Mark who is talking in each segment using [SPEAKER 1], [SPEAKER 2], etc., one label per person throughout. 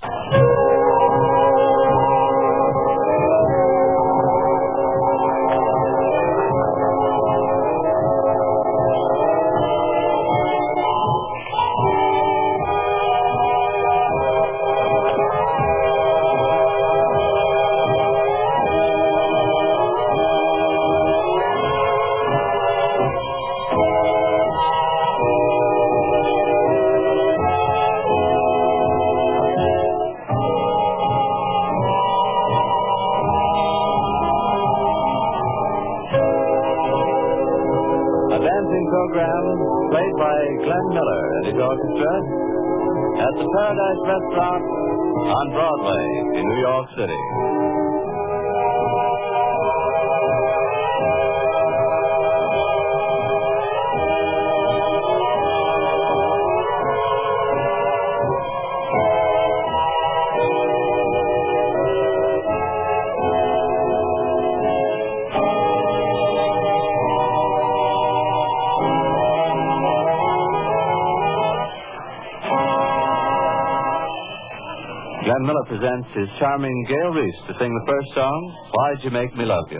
[SPEAKER 1] Program played by Glenn Miller and his orchestra at the Paradise Restaurant on Broadway in New York City. Glenn Miller presents his charming Gail Reese to sing the first song, Why'd You Make Me Love You?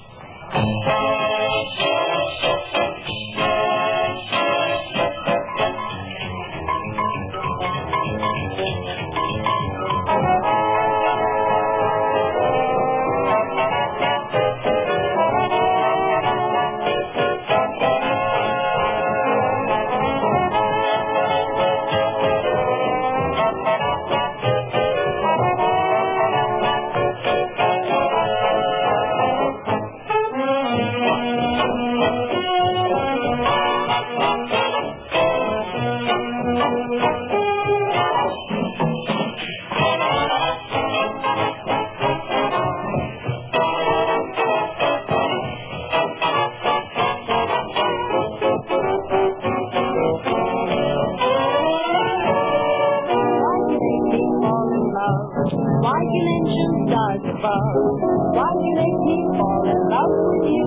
[SPEAKER 2] Why you mention stars above? Why you make me fall in love with you?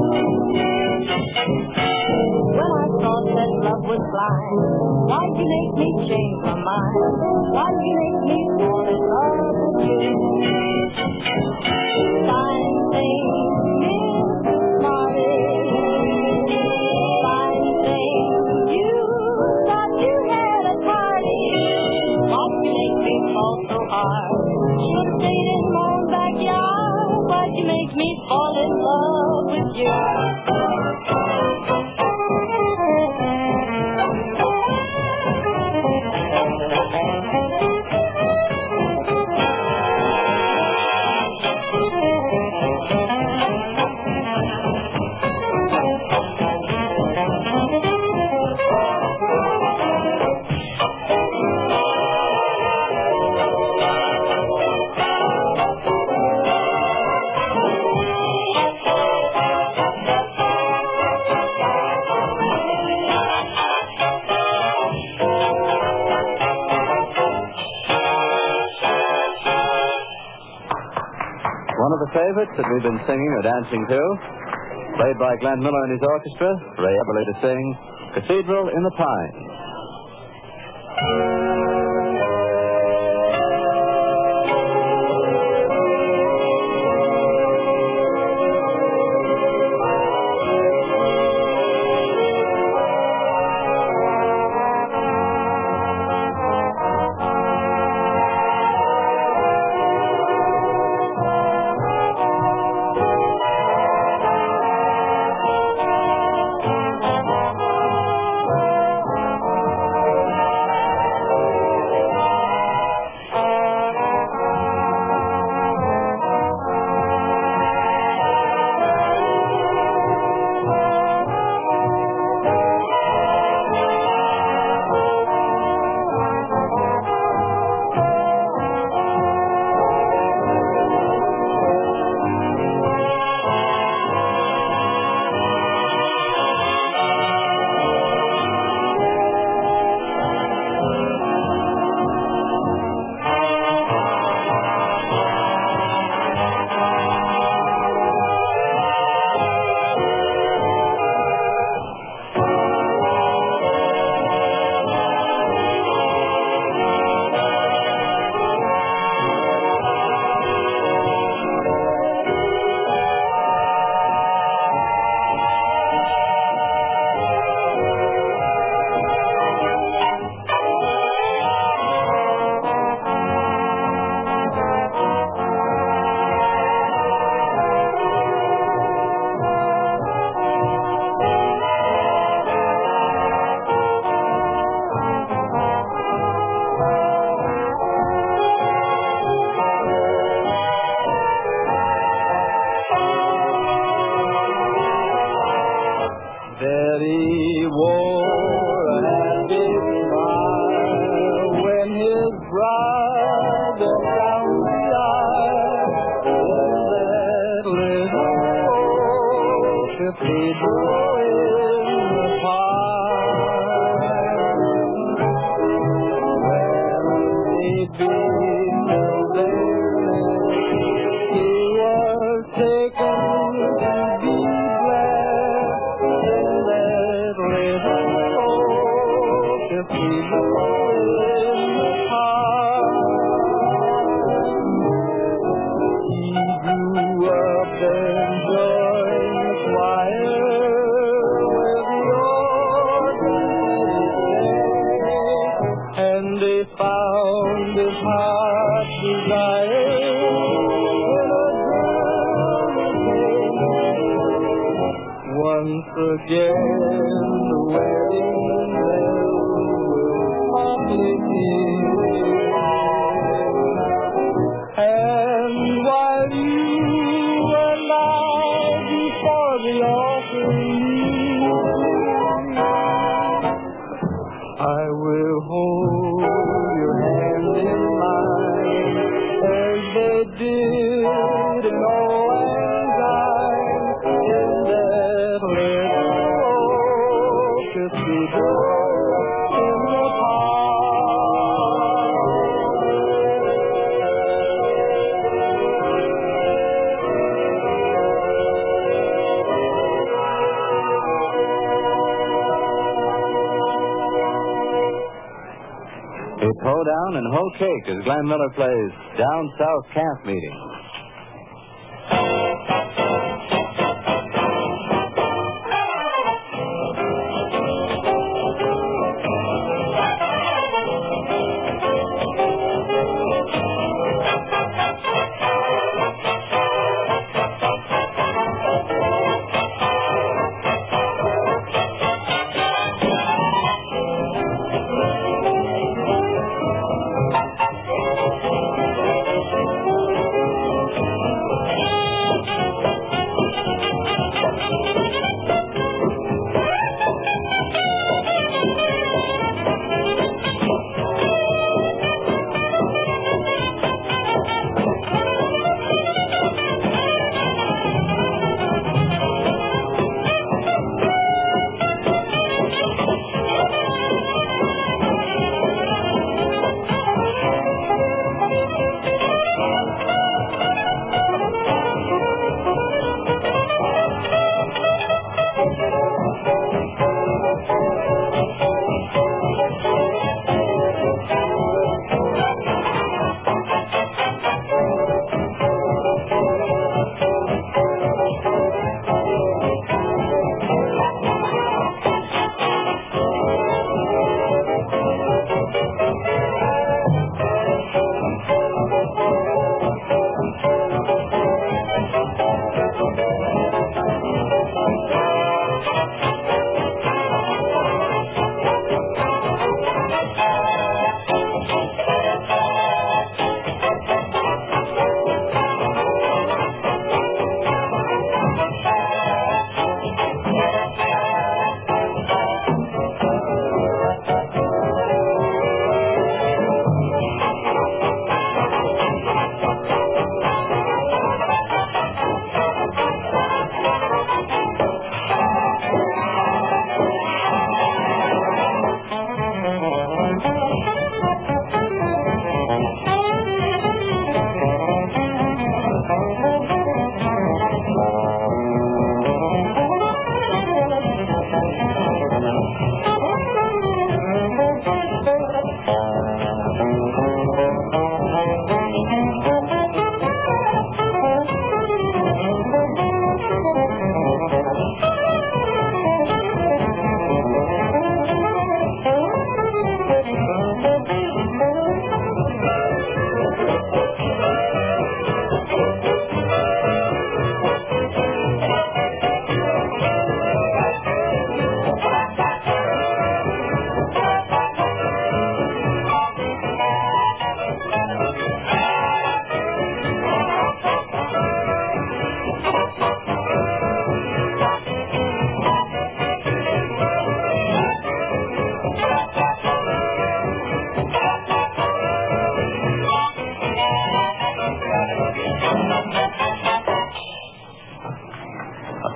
[SPEAKER 2] When I thought that love was blind, why you make me change my mind? Why you make me fall in love with you? Fine thing, Miss Marty. Fine thing, you thought you had a party. Why you make me fall so hard? Should have stayed in my own backyard. Why'd you make me fall in love with you?
[SPEAKER 1] One of the favorites that we've been singing or dancing to, played by Glenn Miller and his orchestra, Ray Eberle to sing Cathedral in the Pines.
[SPEAKER 3] walk down the aisle in that little old cathedral in the park. When baby fell there, he was taken to be blessed in that little old cathedral in the park. He grew up and joined the choir where the organ played, and they found his heart's desire in a girl. Once again, the wedding bells will softly peal, and while you and I before the altar kneel, I will hold your hand in mine as they did in old Lang Syne in that little old cathedral in the
[SPEAKER 1] It's Hoedown and Hoe Cake as Glenn Miller plays Down South Camp Meeting.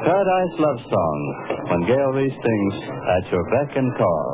[SPEAKER 1] Paradise Love Song, when Gail Reese sings At Your Beck and Call.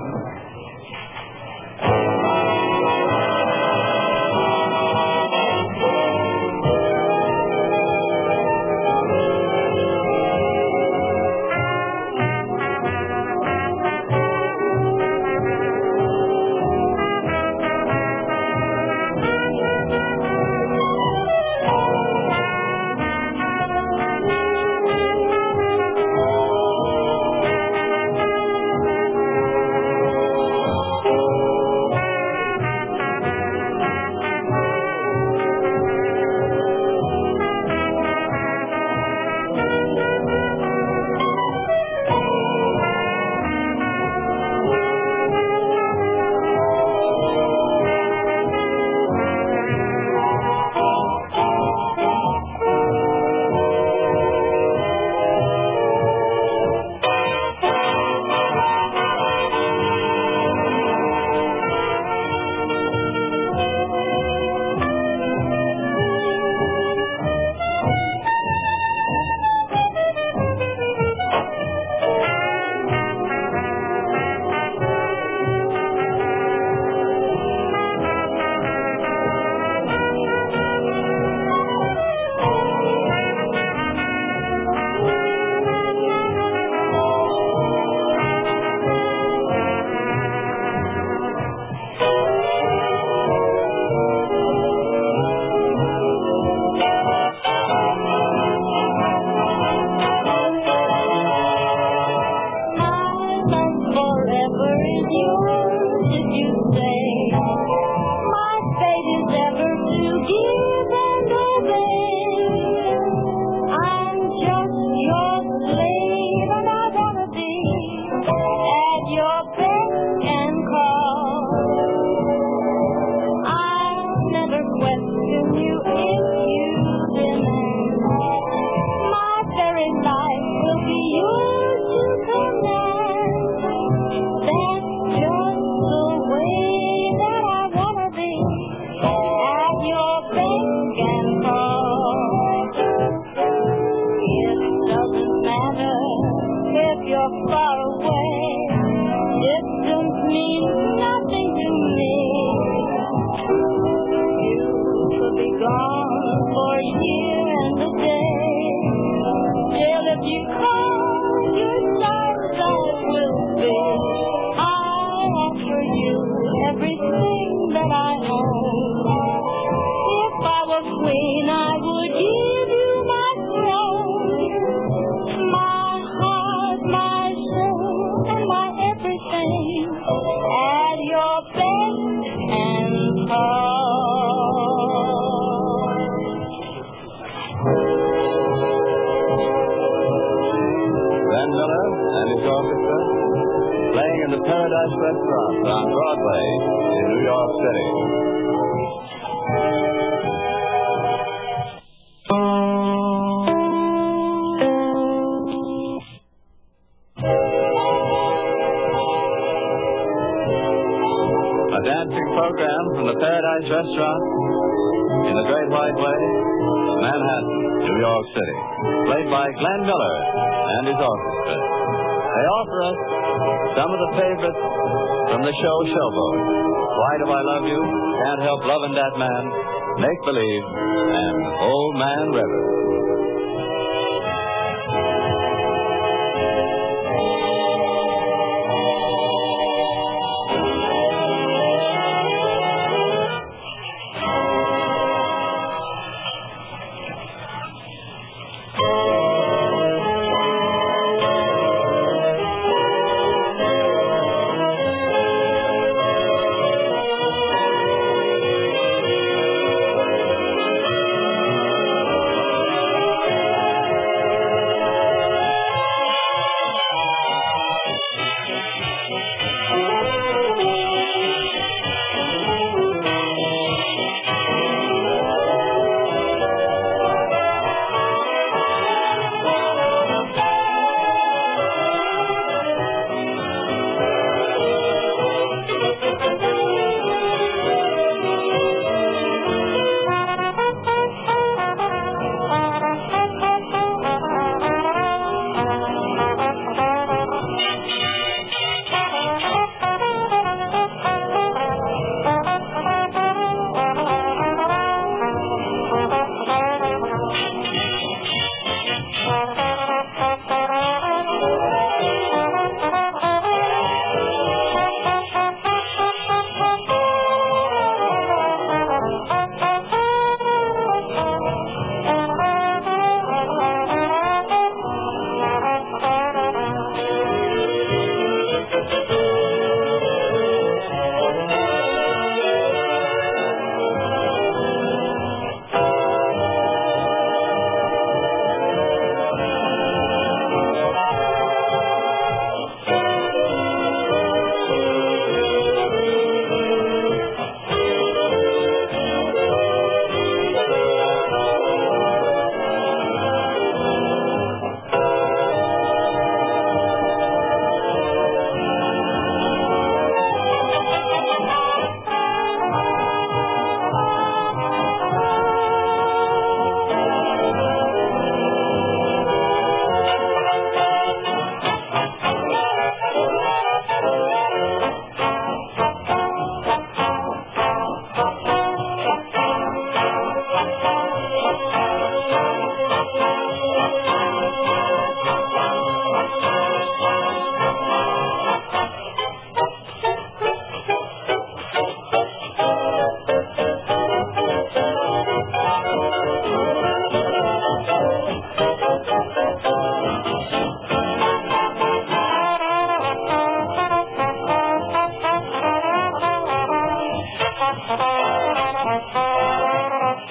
[SPEAKER 1] Restaurant on Broadway in New York City. A dancing program from the Paradise Restaurant in the Great White Way of Manhattan, New York City. Played by Glenn Miller and his orchestra. They offer us some of the favorites from the show Showboat. Why Do I Love You? Can't Help Loving That Man. Make Believe. And Old Man River.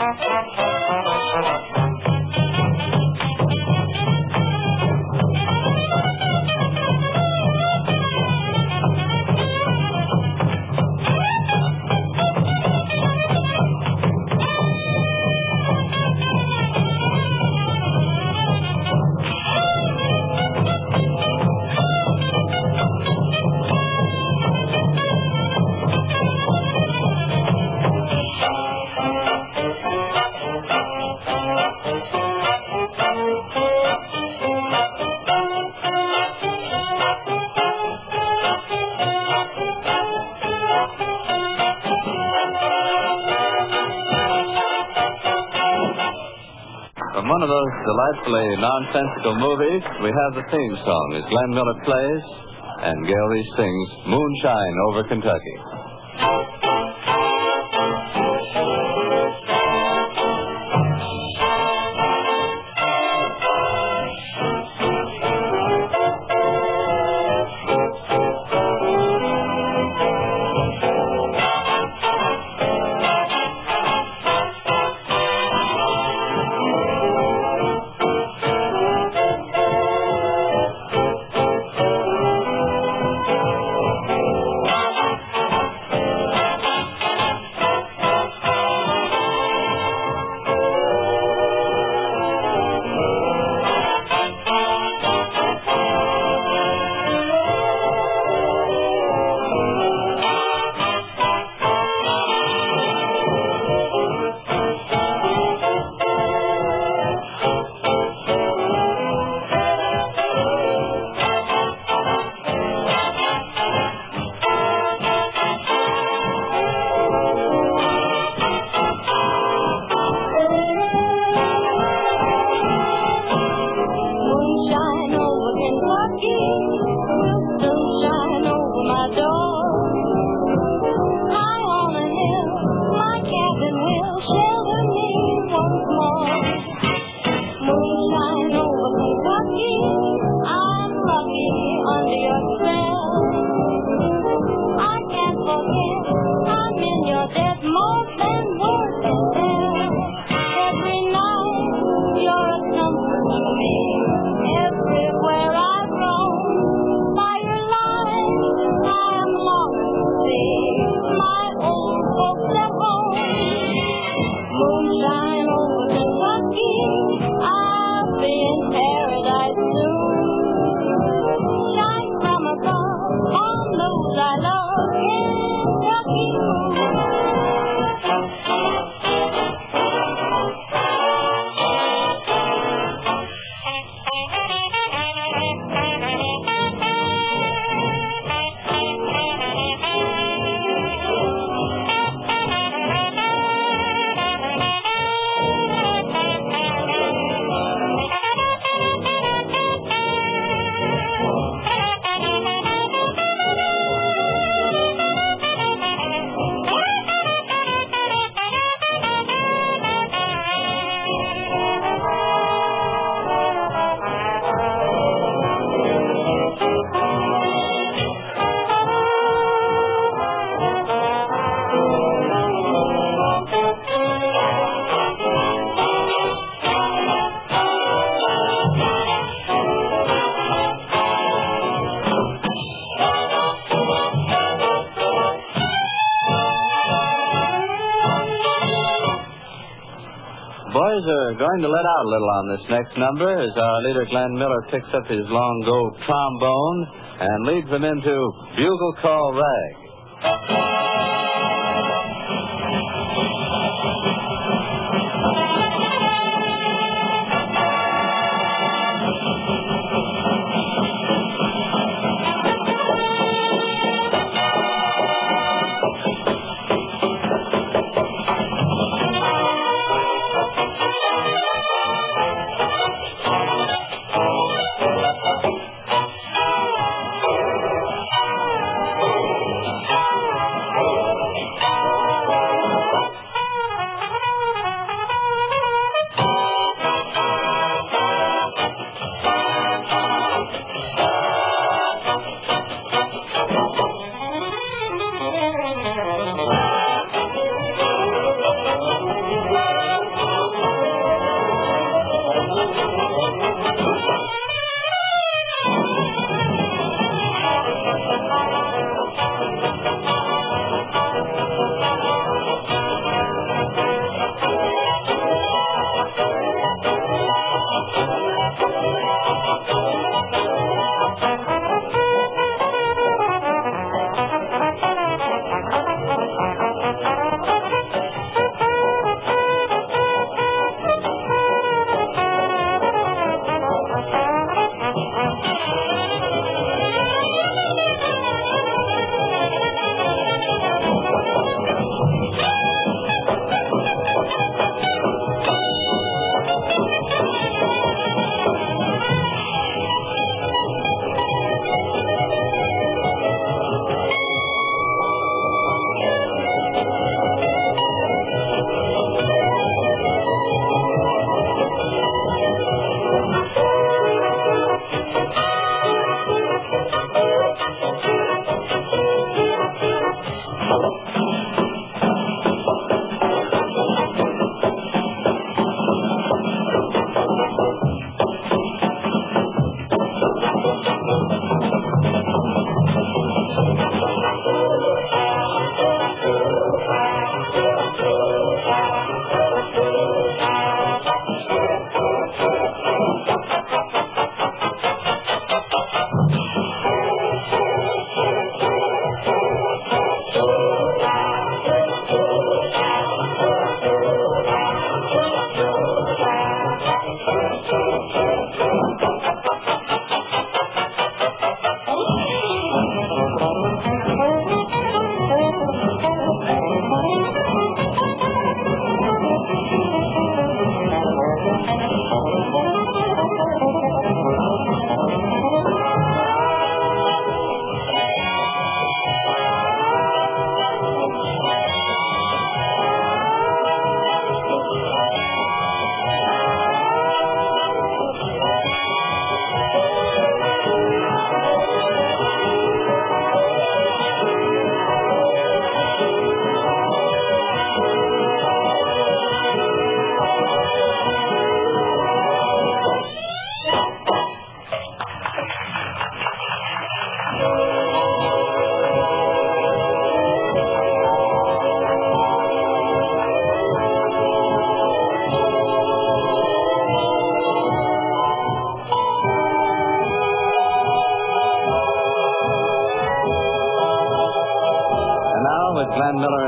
[SPEAKER 1] From one of those delightfully nonsensical movies, we have the theme song as Glenn Miller plays and Gail Reese sings Moonshine Over Kentucky. Boys are going to let out a little on this next number as our leader Glenn Miller picks up his long gold trombone and leads them into Bugle Call Rag.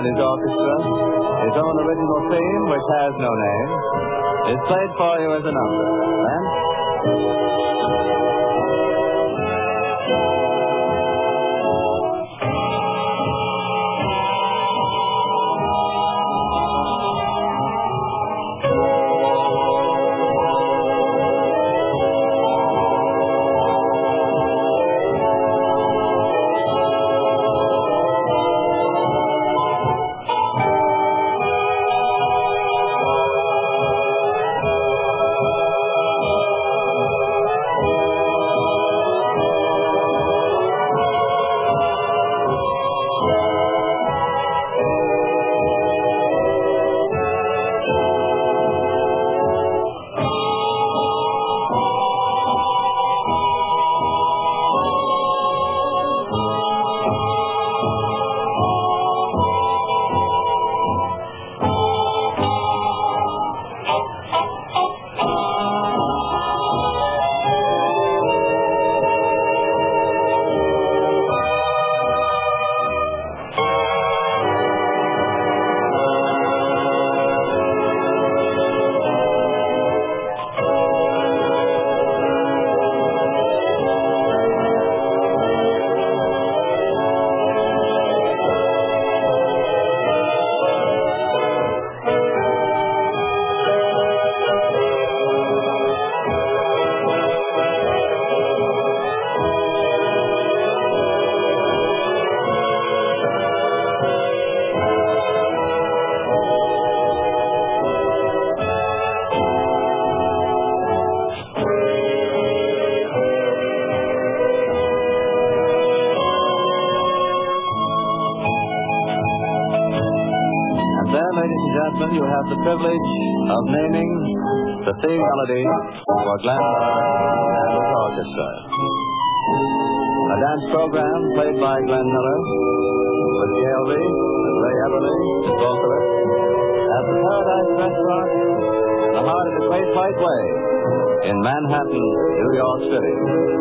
[SPEAKER 1] his orchestra, his own original theme, which has no name, is played for you as a number. And there, ladies and gentlemen, you have the privilege of naming the theme melody for Glenn Miller and his orchestra. A dance program played by Glenn Miller with Gail Reed and Ray Everly, vocalist, at the Paradise Restaurant in the heart of the Great White Way in Manhattan, New York City.